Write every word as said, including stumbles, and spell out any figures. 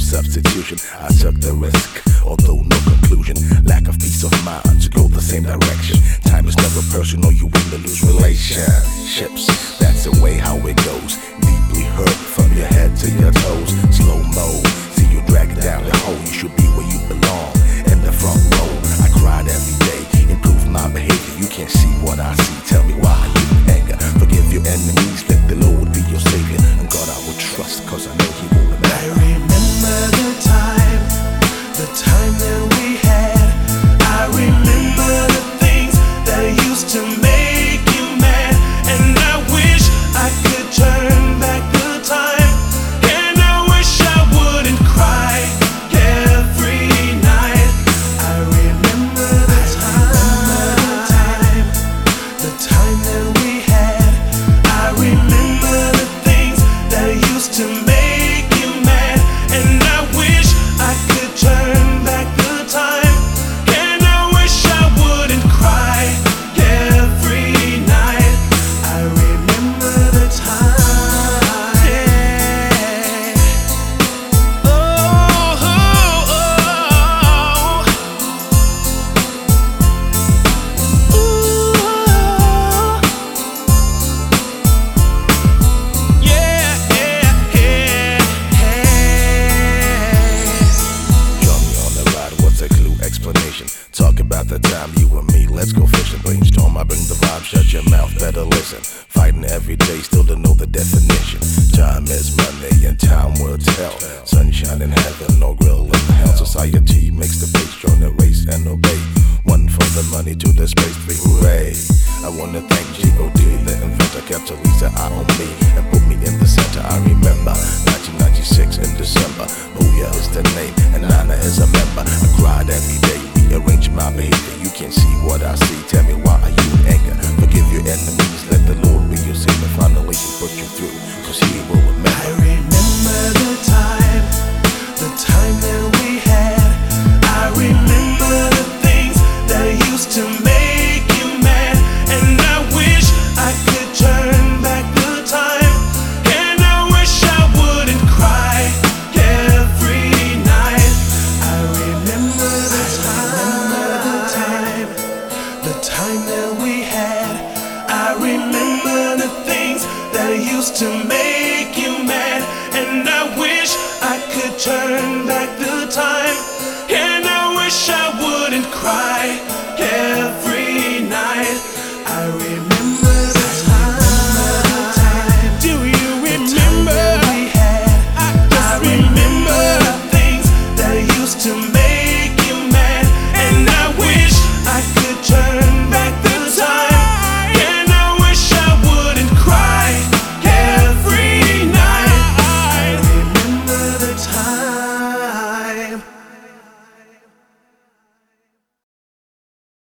substitution. I took the risk, although no conclusion. Lack of peace of mind to go the same direction. Time is never personal, you win to lose relationships. That's the way how it goes. Deeply hurt from your head to your toes. Slow mo, see you drag it down the hole. You should be where you belong, in the front row. I cried every day, improve my behavior. You can't see what I see, tell me why I need anger. Forgive your enemies, let the Lord be your savior. And God I will trust, cause I know He will remember. I remember the time, the time that we had. I remember the things that used to make you mad. And I wish I could turn back the time. And I wish I wouldn't cry every night. I remember the time, the time that we had. I remember the things that used to make you mad. And I wish I could turn back the time. And I wish I wouldn't cry every night. I remember the time. Yeah. Oh, oh, oh. Ooh. Yeah, yeah, yeah, yeah. Join me on the ride, what's a clue explanation? Talk about the time you and me, let's go fishing. Brainstorm, I bring the vibe, shut your mouth, better listen. Fighting every day, still don't know the definition. Time is money and time will tell. Sunshine in heaven, no grill in hell. Society makes the base, join the race and obey. One for the money, two the space, three hooray. I wanna thank G O D, the inventor, kept Teresa eye on me and put me in the center. I remember nineteen ninety-six in December. Booyah is the name and Nana is a member. I cried every day, rearrange my behavior. You can't see what I see, tell me why are you in anger? Forgive your enemies, let the Lord be your savior. Finally He put you through, cause He will remember. I remember the time, the time that we had. I remember the things that used to make you mad. And I wish I could turn back the time. And I wish I wouldn't cry every night. I remember the time, the time that we had. I remember the things that used to make you mad. And I wish I could turn back the time. And I wish I wouldn't cry every night. I remember